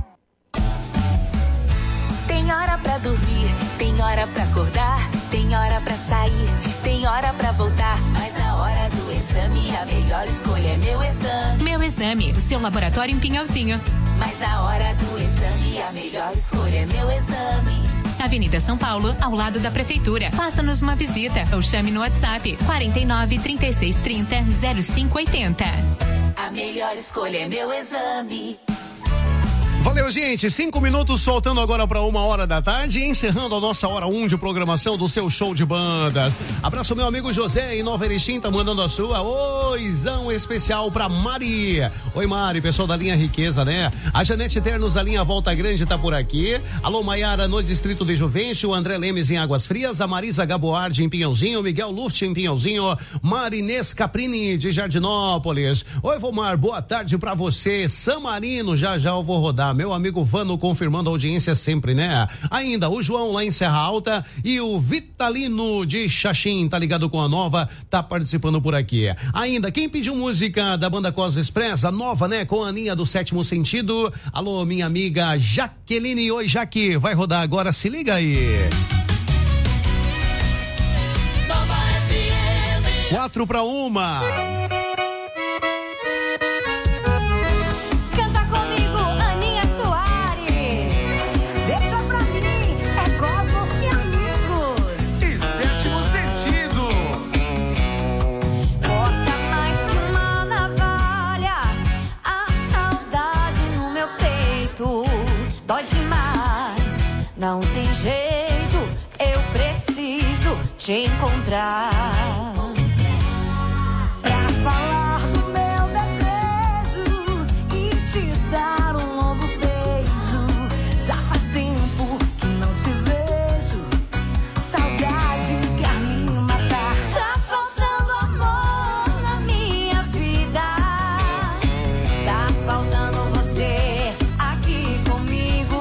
Tem hora pra dormir, tem hora pra acordar, tem hora pra sair, tem hora pra voltar, mas a hora do exame, a melhor escolha é Meu Exame. Meu Exame, o seu laboratório em Pinhalzinho. Mas a hora do exame, a melhor escolha é Meu Exame. Avenida São Paulo, ao lado da Prefeitura. Faça-nos uma visita ou chame no WhatsApp quarenta e nove, trinta e seis, trinta, zero cinco oitenta. A melhor escolha é Meu Exame. Valeu, gente. Cinco minutos faltando agora para uma hora da tarde, encerrando a nossa hora um de programação do seu show de bandas. Abraço meu amigo José em Nova Erechim, tá mandando a sua. Oizão especial pra Mari. Oi, Mari, pessoal da linha Riqueza, né? A Janete Ternos da linha Volta Grande tá por aqui. Alô, Maiara no Distrito de Juvencio, André Lemes em Águas Frias, a Marisa Gaboardi em Pinhãozinho, Miguel Luft em Pinhãozinho, Marinês Caprini de Jardinópolis. Oi, Vomar, boa tarde pra você. San Marino, já já eu vou rodar. Meu amigo Vano confirmando a audiência sempre, né? Ainda o João lá em Serra Alta e o Vitalino de Xaxim, tá ligado com a nova, tá participando por aqui. Ainda, quem pediu música da banda Cosa Express, a nova, né? Com a Aninha do Sétimo Sentido. Alô, minha amiga Jaqueline. Oi, Jaque, vai rodar agora, se liga aí. Quatro pra uma. Não tem jeito, eu preciso te encontrar pra falar do meu desejo e te dar um longo beijo. Já faz tempo que não te vejo, saudade quer me matar. Tá faltando amor na minha vida, tá faltando você aqui comigo.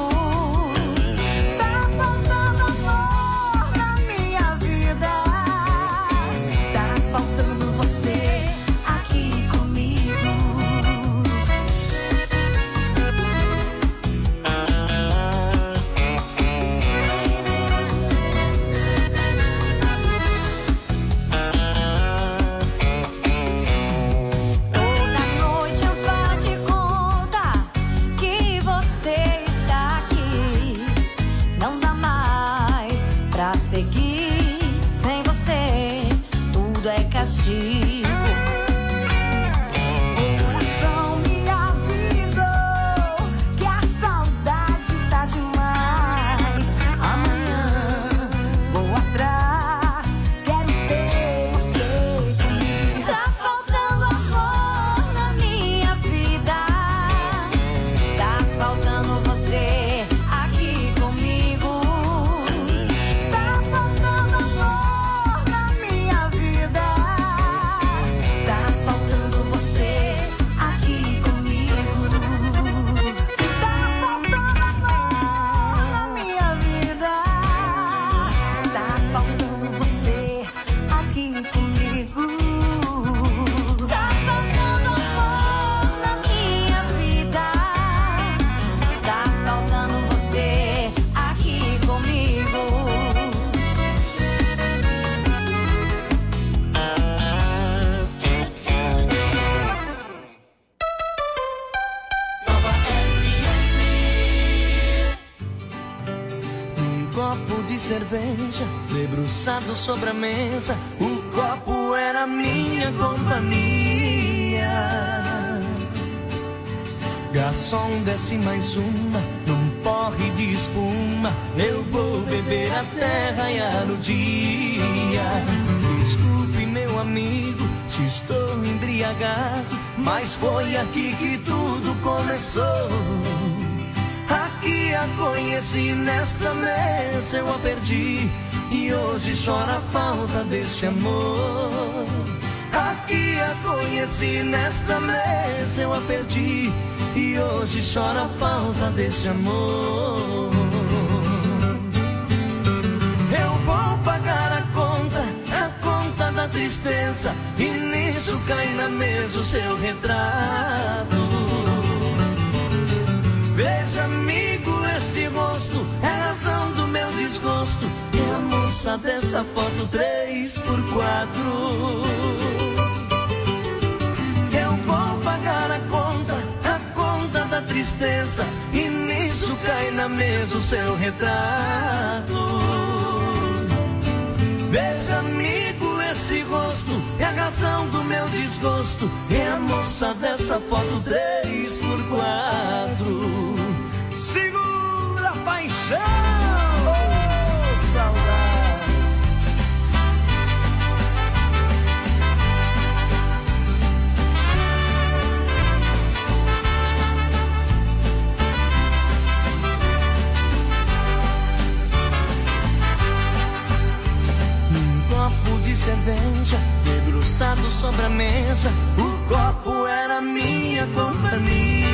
Cerveja debruçado sobre a mesa, o copo era minha companhia. Garçom, desce mais uma, num porre de espuma. Eu vou beber até raiar o dia. Desculpe, meu amigo, se estou embriagado, mas foi aqui que tudo começou. Aqui a conheci, nesta mesa eu a perdi, e hoje chora a falta desse amor. Aqui a conheci, nesta mesa eu a perdi, e hoje chora a falta desse amor. Eu vou pagar a conta, a conta da tristeza, e nisso cai na mesa o seu retrato. Veja, amigo, este rosto é a razão do meu desgosto. É a moça dessa foto três por quatro. Eu vou pagar a conta, a conta da tristeza, e nisso cai na mesa o seu retrato. Veja, amigo, este rosto é a razão do meu desgosto. É a moça dessa foto três por quatro. cerveja debruçado sobre a mesa. O copo era minha companhia.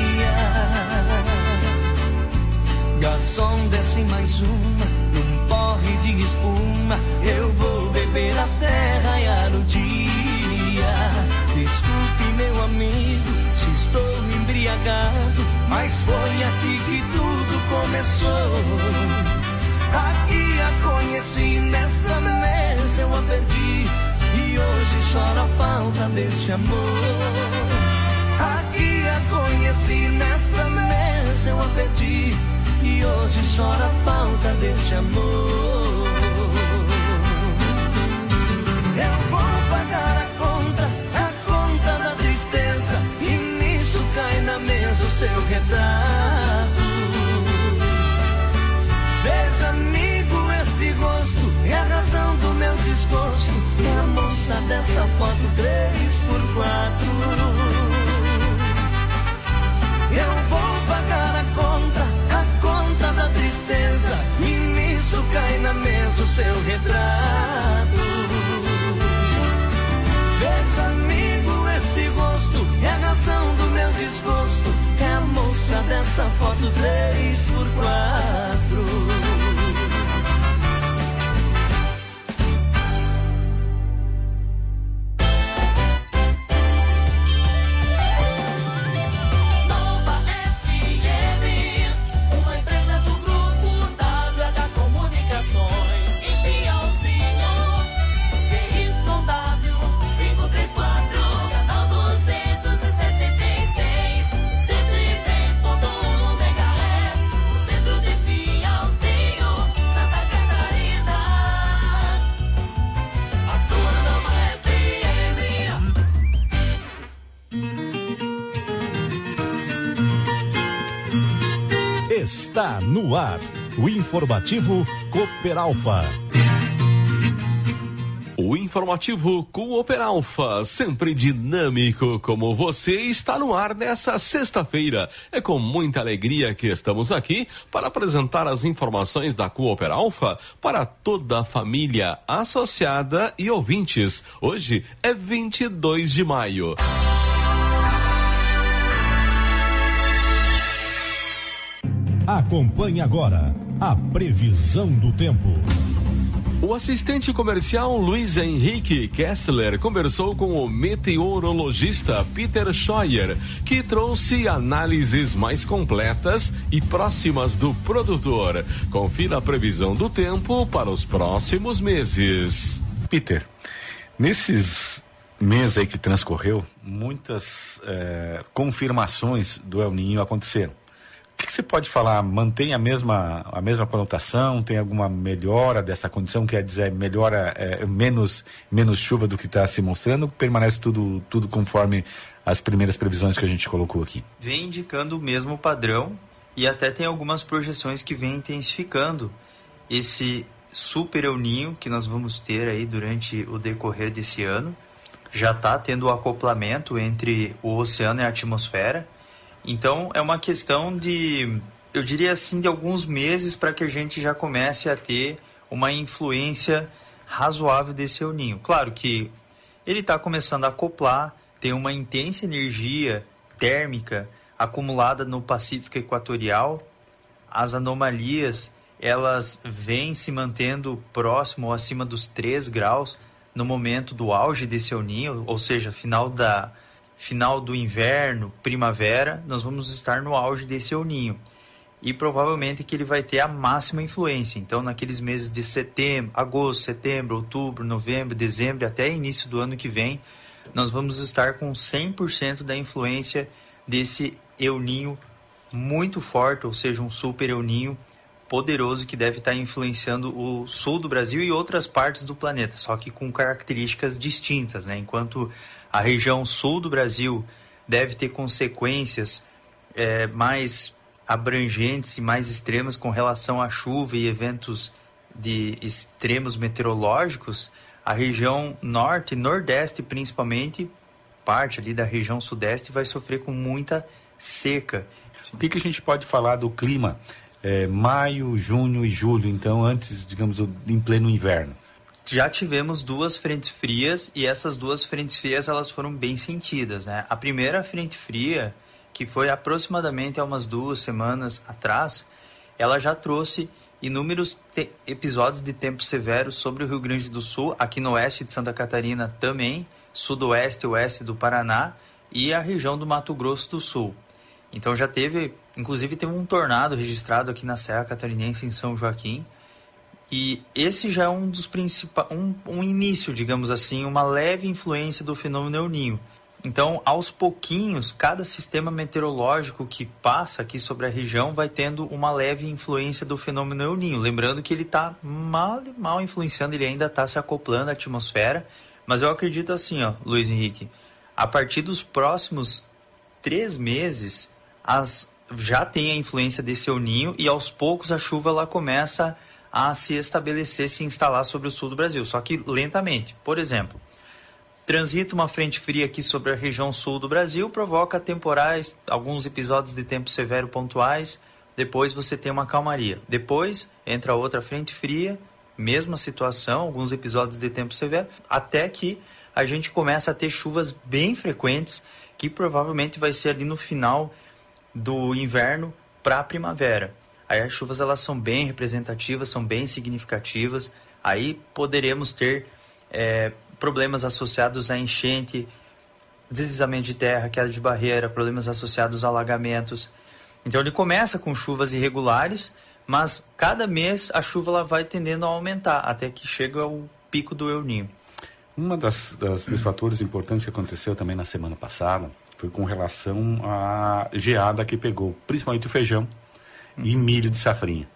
Garçom, desce mais uma, num porre de espuma. Eu vou beber até raiar o dia. Desculpe, meu amigo, se estou embriagado, mas foi aqui que tudo começou. Aqui a conheci, nesta mesa eu a perdi, e hoje choro a falta desse amor. Aqui a conheci, nesta mesa eu a perdi, e hoje choro a falta desse amor. Eu vou pagar a conta, a conta da tristeza, e nisso cai na mesa o seu retrato. Veja, amigo, este rosto é a razão do meu desgosto. É a moça dessa foto três por quatro. Eu vou pagar a conta, a conta da tristeza, e nisso cai na mesa o seu retrato. Veja, amigo, este rosto é a razão do meu desgosto. É a moça dessa foto três por quatro. Está no ar, o informativo Cooper Alfa. O informativo Cooper Alfa, sempre dinâmico como você, está no ar nessa sexta-feira. É com muita alegria que estamos aqui para apresentar as informações da Cooper Alfa para toda a família associada e ouvintes. Hoje é vinte e dois de maio. Acompanhe agora a previsão do tempo. O assistente comercial Luiz Henrique Kessler conversou com o meteorologista Peter Scheuer, que trouxe análises mais completas e próximas do produtor. Confira a previsão do tempo para os próximos meses. Peter, nesses meses aí que transcorreu, muitas eh, confirmações do El Niño aconteceram. O que, que você pode falar? Mantém a mesma, a mesma conotação? Tem alguma melhora dessa condição? Quer dizer, melhora, é, menos, menos chuva do que está se mostrando? Permanece tudo, tudo conforme as primeiras previsões que a gente colocou aqui? Vem indicando o mesmo padrão e até tem algumas projeções que vêm intensificando esse super El Niño que nós vamos ter aí durante o decorrer desse ano. Já está tendo o acoplamento entre o oceano e a atmosfera. Então, é uma questão de, eu diria assim, de alguns meses para que a gente já comece a ter uma influência razoável desse El Niño. Claro que ele está começando a acoplar, tem uma intensa energia térmica acumulada no Pacífico Equatorial. As anomalias, elas vêm se mantendo próximo ou acima dos três graus no momento do auge desse El Niño, ou seja, final da... final do inverno, primavera, nós vamos estar no auge desse El Niño. E provavelmente que ele vai ter a máxima influência. Então, naqueles meses de setembro, agosto, setembro, outubro, novembro, dezembro, até início do ano que vem, nós vamos estar com cem por cento da influência desse El Niño muito forte, ou seja, um super El Niño poderoso que deve estar influenciando o sul do Brasil e outras partes do planeta, só que com características distintas, né? Enquanto a região sul do Brasil deve ter consequências é, mais abrangentes e mais extremas com relação à chuva e eventos de extremos meteorológicos. A região norte e nordeste, principalmente, parte ali da região sudeste, vai sofrer com muita seca. O que, que a gente pode falar do clima? É, maio, junho e julho, então, antes, digamos, em pleno inverno. já tivemos duas frentes frias e essas duas frentes frias elas foram bem sentidas, né? A primeira frente fria, que foi aproximadamente há umas duas semanas atrás, ela já trouxe inúmeros te- episódios de tempo severo sobre o Rio Grande do Sul, aqui no oeste de Santa Catarina também, sudoeste e oeste do Paraná e a região do Mato Grosso do Sul. Então já teve, inclusive teve um tornado registrado aqui na Serra Catarinense, em São Joaquim, e esse já é um dos principais, um, um início, digamos assim, uma leve influência do fenômeno El Niño. Então, aos pouquinhos, cada sistema meteorológico que passa aqui sobre a região vai tendo uma leve influência do fenômeno El Niño. Lembrando que ele está mal, mal influenciando, ele ainda está se acoplando à atmosfera. Mas eu acredito assim, ó, Luiz Henrique, a partir dos próximos três meses, as, já tem a influência desse El Niño e aos poucos a chuva ela começa a se estabelecer, se instalar sobre o sul do Brasil, só que lentamente. Por exemplo, transita uma frente fria aqui sobre a região sul do Brasil, provoca temporais, alguns episódios de tempo severo pontuais, depois você tem uma calmaria. Depois entra outra frente fria, mesma situação, alguns episódios de tempo severo, até que a gente começa a ter chuvas bem frequentes, que provavelmente vai ser ali no final do inverno para a primavera. Aí as chuvas elas são bem representativas, são bem significativas, aí poderemos ter é, problemas associados a enchente, deslizamento de terra, queda de barreira, problemas associados a alagamentos. Então ele começa com chuvas irregulares, mas cada mês a chuva ela vai tendendo a aumentar, até que chega ao pico do El Niño. Uma das, das dos fatores importantes que aconteceu também na semana passada foi com relação à geada que pegou, principalmente o feijão e milho de safrinha.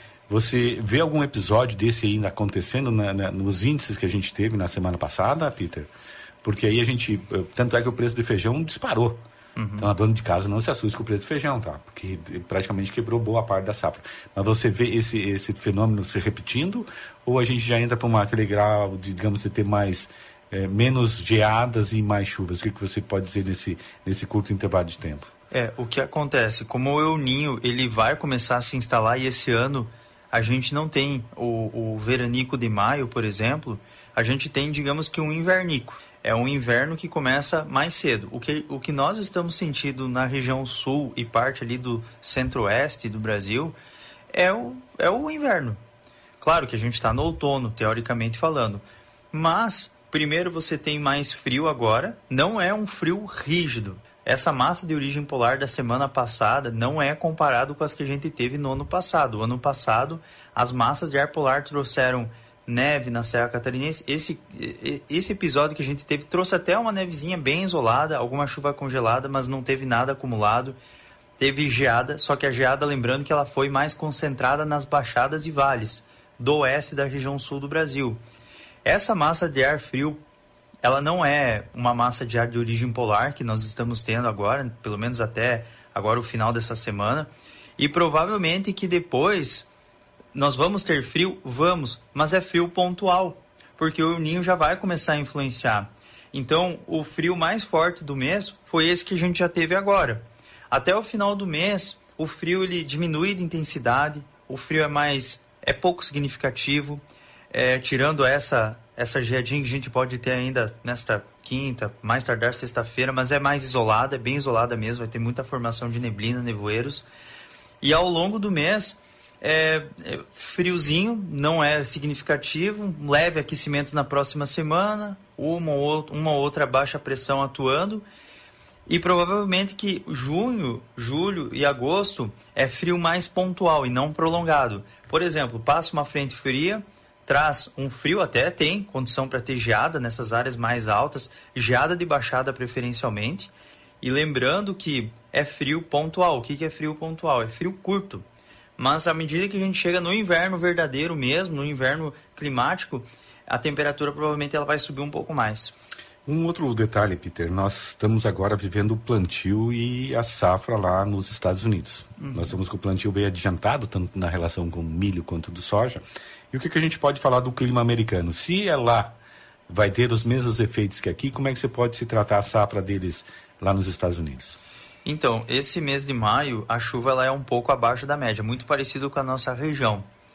Você vê algum episódio desse ainda acontecendo na, na, nos índices que a gente teve na semana passada, Peter? Porque aí a gente, tanto é que o preço do feijão disparou. Uhum. Então a dona de casa não se assuste com o preço do feijão, tá? Porque praticamente quebrou boa parte da safra. Mas você vê esse, esse fenômeno se repetindo, ou a gente já entra para aquele grau, de, digamos, de ter mais, é, menos geadas e mais chuvas? O que, que você pode dizer nesse, nesse curto intervalo de tempo? É, o que acontece, como o El Niño, ele vai começar a se instalar e esse ano a gente não tem o, o veranico de maio, por exemplo, a gente tem, digamos que um invernico. É um inverno que começa mais cedo. O que, o que nós estamos sentindo na região sul e parte ali do centro-oeste do Brasil é o, é o inverno. Claro que a gente está no outono, teoricamente falando. Mas, primeiro você tem mais frio agora, não é um frio rígido. Essa massa de origem polar da semana passada não é comparado com as que a gente teve no ano passado. O ano passado, as massas de ar polar trouxeram neve na Serra Catarinense. Esse, esse episódio que a gente teve trouxe até uma nevezinha bem isolada, alguma chuva congelada, mas não teve nada acumulado. Teve geada, só que a geada, lembrando que ela foi mais concentrada nas baixadas e vales do oeste da região sul do Brasil. Essa massa de ar frio, ela não é uma massa de ar de origem polar que nós estamos tendo agora, pelo menos até agora o final dessa semana. E provavelmente que depois nós vamos ter frio, vamos, mas é frio pontual, porque o El Niño já vai começar a influenciar. Então, o frio mais forte do mês foi esse que a gente já teve agora. Até o final do mês, o frio ele diminui de intensidade, o frio é mais, é pouco significativo, é, tirando essa... essa geadinha que a gente pode ter ainda nesta quinta, mais tardar sexta-feira, mas é mais isolada, é bem isolada mesmo, vai ter muita formação de neblina, nevoeiros. E ao longo do mês, é, é friozinho, não é significativo, um leve aquecimento na próxima semana, uma ou, uma ou outra baixa pressão atuando, e provavelmente que junho, julho e agosto é frio mais pontual e não prolongado. Por exemplo, passa uma frente fria, traz um frio, até tem condição para ter geada nessas áreas mais altas, geada de baixada preferencialmente. E lembrando que é frio pontual. O que, que é frio pontual? É frio curto. Mas à medida que a gente chega no inverno verdadeiro mesmo, no inverno climático, a temperatura provavelmente ela vai subir um pouco mais. Um outro detalhe, Peter, nós estamos agora vivendo o plantio e a safra lá nos Estados Unidos. Uhum. Nós estamos com o plantio bem adiantado, tanto na relação com o milho quanto do soja. E o que, que a gente pode falar do clima americano? Se é lá, vai ter os mesmos efeitos que aqui, como é que você pode se tratar a safra deles lá nos Estados Unidos? Então, esse mês de maio, a chuva ela é um pouco abaixo da média, muito parecido com a nossa região.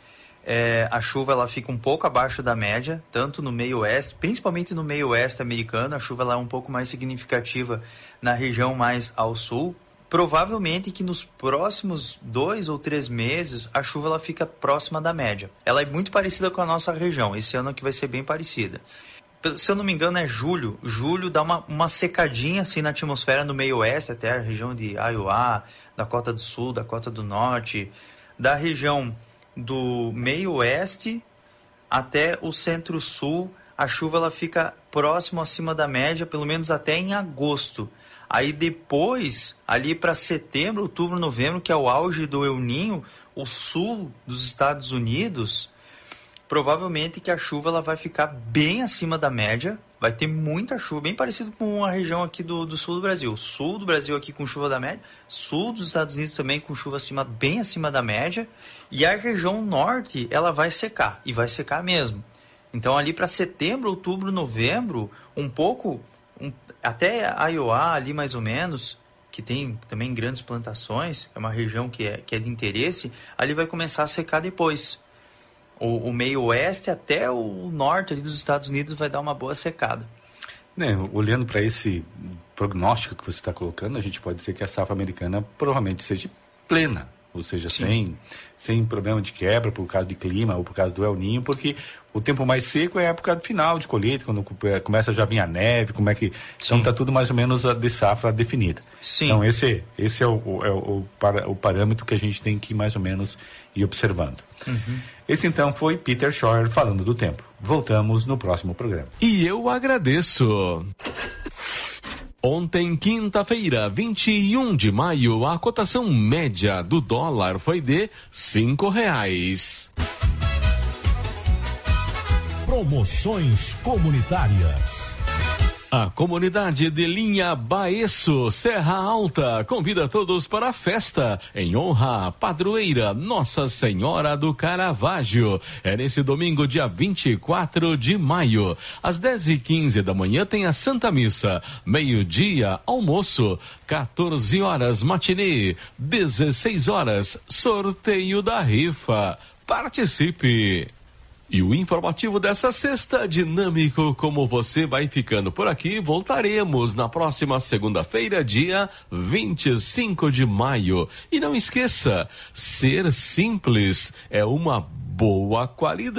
É, a chuva ela fica um pouco abaixo da média, tanto no meio oeste, principalmente no meio oeste americano. A chuva ela é um pouco mais significativa na região mais ao sul. Provavelmente que nos próximos dois ou três meses a chuva ela fica próxima da média. Ela é muito parecida com a nossa região. Esse ano aqui vai ser bem parecida. Se eu não me engano é julho. Julho dá uma, uma secadinha assim na atmosfera no meio oeste, até a região de Iowa, Dakota do Sul, Dakota do Norte, da região do meio oeste até o centro-sul. A chuva ela fica próximo acima da média, pelo menos até em agosto. Aí depois, ali para setembro, outubro, novembro, que é o auge do El Niño, o sul dos Estados Unidos, provavelmente que a chuva ela vai ficar bem acima da média, vai ter muita chuva, bem parecido com a região aqui do, do sul do Brasil. Sul do Brasil aqui com chuva da média, sul dos Estados Unidos também com chuva acima, bem acima da média, e a região norte ela vai secar, e vai secar mesmo. Então ali para setembro, outubro, novembro, um pouco... Um, até Iowa ali mais ou menos, que tem também grandes plantações, é uma região que é, que é de interesse, ali vai começar a secar depois. O, o meio oeste até o norte ali dos Estados Unidos vai dar uma boa secada. Né, olhando para esse prognóstico que você está colocando, a gente pode dizer que a safra americana provavelmente seja plena, ou seja, sem, sem problema de quebra por causa de clima ou por causa do El Niño, porque o tempo mais seco é a época final de colheita, quando começa já a vir a neve, como é que... Então está tudo mais ou menos de safra definida. Sim. Então esse, esse é, o, é o, o parâmetro que a gente tem que mais ou menos ir observando. Uhum. Esse então foi Peter Scheuer falando do tempo. Voltamos no próximo programa. E eu agradeço. Ontem, quinta-feira, vinte e um de maio, a cotação média do dólar foi de cinco reais. Promoções comunitárias. A comunidade de Linha Baeço, Serra Alta, convida todos para a festa em honra à padroeira Nossa Senhora do Caravaggio. É nesse domingo, dia vinte e quatro de maio. Às dez e quinze da manhã tem a Santa Missa. Meio-dia, almoço. quatorze horas, matinê. dezesseis horas, sorteio da rifa. Participe! E o informativo dessa sexta, dinâmico como você, vai ficando por aqui. Voltaremos na próxima segunda-feira, dia vinte e cinco de maio. E não esqueça, ser simples é uma boa qualidade.